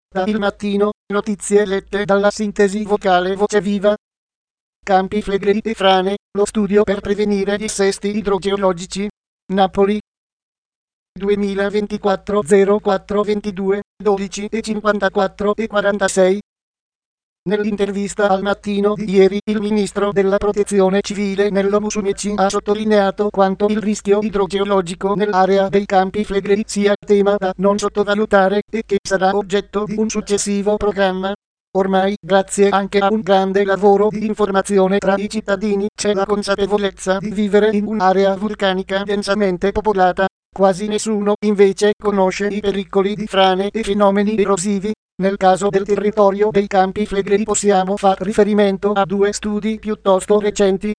Da Il Mattino, notizie lette dalla sintesi vocale Voce Viva. Campi Flegrei e frane, lo studio per prevenire dissesti idrogeologici. Napoli. 2024 04 22 12 e 54 e 46. Nell'intervista al Mattino di ieri, il ministro della Protezione Civile Nello Musumeci ha sottolineato quanto il rischio idrogeologico nell'area dei Campi Flegrei sia tema da non sottovalutare e che sarà oggetto di un successivo programma. Ormai, grazie anche a un grande lavoro di informazione tra i cittadini, c'è la consapevolezza di vivere in un'area vulcanica densamente popolata. Quasi nessuno, invece, conosce i pericoli di frane e fenomeni erosivi. Nel caso del territorio dei Campi Flegrei possiamo far riferimento a due studi piuttosto recenti,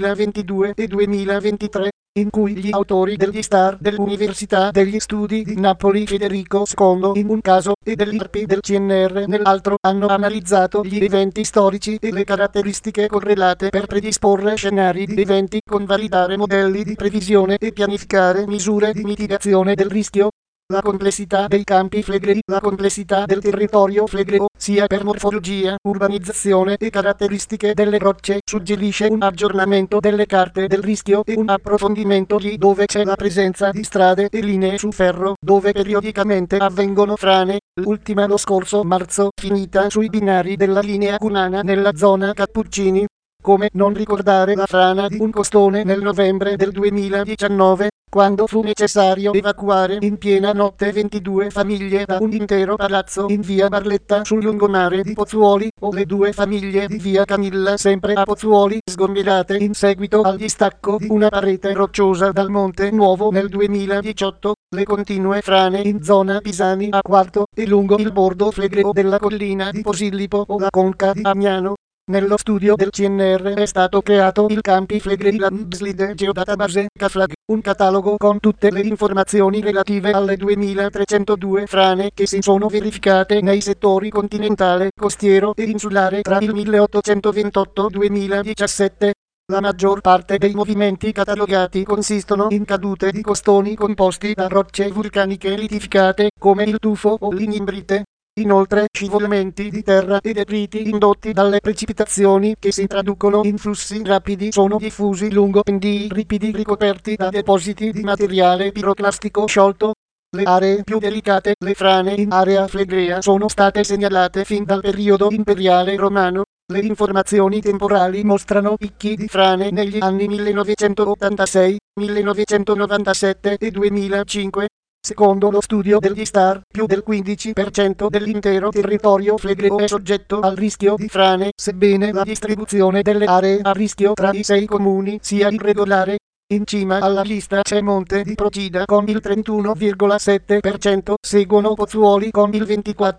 2022 e 2023, in cui gli autori degli STAR dell'Università degli Studi di Napoli Federico II in un caso e dell'IRPI del CNR nell'altro hanno analizzato gli eventi storici e le caratteristiche correlate per predisporre scenari di eventi con validare modelli di previsione e pianificare misure di mitigazione del rischio. La complessità dei Campi Flegrei, la complessità del territorio flegreo, sia per morfologia, urbanizzazione e caratteristiche delle rocce, suggerisce un aggiornamento delle carte del rischio e un approfondimento lì dove c'è la presenza di strade e linee su ferro, dove periodicamente avvengono frane, l'ultima lo scorso marzo, finita sui binari della linea Cunana nella zona Cappuccini. Come non ricordare la frana di un costone nel novembre del 2019, quando fu necessario evacuare in piena notte 22 famiglie da un intero palazzo in via Barletta sul lungomare di Pozzuoli, o le 2 famiglie di via Camilla sempre a Pozzuoli, sgomberate in seguito al distacco di una parete rocciosa dal Monte Nuovo nel 2018, le continue frane in zona Pisani a Quarto e lungo il bordo flegreo della collina di Posillipo o la conca di Agnano. Nello studio del CNR è stato creato il Campi Flegrei Landslide Geodatabase CAFLAG, un catalogo con tutte le informazioni relative alle 2302 frane che si sono verificate nei settori continentale, costiero e insulare tra il 1828-2017. La maggior parte dei movimenti catalogati consistono in cadute di costoni composti da rocce vulcaniche litificate, come il tufo o l'inimbrite. Inoltre, scivolamenti di terra e detriti indotti dalle precipitazioni che si traducono in flussi rapidi sono diffusi lungo pendii ripidi ricoperti da depositi di materiale piroclastico sciolto. Le aree più delicate, le frane in area flegrea, sono state segnalate fin dal periodo imperiale romano. Le informazioni temporali mostrano picchi di frane negli anni 1986, 1997 e 2005. Secondo lo studio degli STAR, più del 15% dell'intero territorio flegreo è soggetto al rischio di frane, sebbene la distribuzione delle aree a rischio tra i 6 comuni sia irregolare. In cima alla lista c'è Monte di Procida con il 31,7%, seguono Pozzuoli con il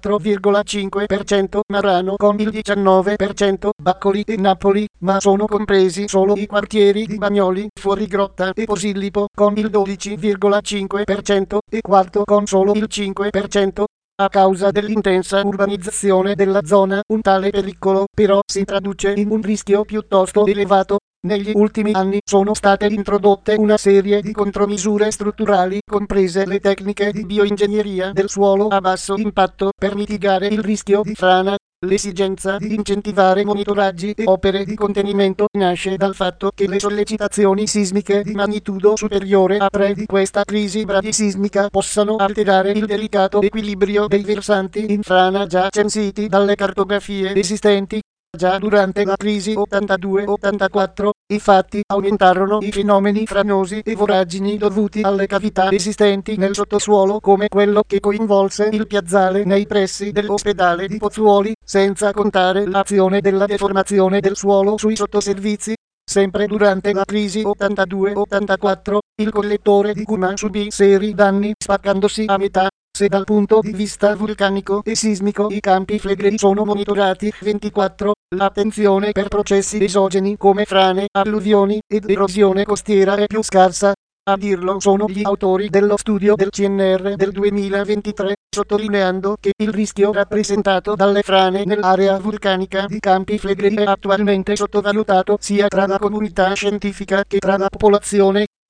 24,5%, Marano con il 19%, Baccoli e Napoli, ma sono compresi solo i quartieri di Bagnoli, Fuorigrotta e Posillipo con il 12,5% e Quarto con solo il 5%. A causa dell'intensa urbanizzazione della zona, un tale pericolo però si traduce in un rischio piuttosto elevato. Negli ultimi anni sono state introdotte una serie di contromisure strutturali, comprese le tecniche di bioingegneria del suolo a basso impatto, per mitigare il rischio di frana. L'esigenza di incentivare monitoraggi e opere di contenimento nasce dal fatto che le sollecitazioni sismiche di magnitudo superiore a 3 di questa crisi bradisismica possano alterare il delicato equilibrio dei versanti in frana già censiti dalle cartografie esistenti. Già durante la crisi 82-84, infatti, aumentarono i fenomeni franosi e voragini dovuti alle cavità esistenti nel sottosuolo, come quello che coinvolse il piazzale nei pressi dell'ospedale di Pozzuoli, senza contare l'azione della deformazione del suolo sui sottoservizi. Sempre durante la crisi 82-84, il collettore di Cuma subì seri danni spaccandosi a metà. Se dal punto di vista vulcanico e sismico i Campi Flegrei sono monitorati 24, l'attenzione per processi esogeni come frane, alluvioni ed erosione costiera è più scarsa. A dirlo sono gli autori dello studio del CNR del 2023, sottolineando che il rischio rappresentato dalle frane nell'area vulcanica di Campi Flegrei è attualmente sottovalutato sia tra la comunità scientifica che tra la popolazione.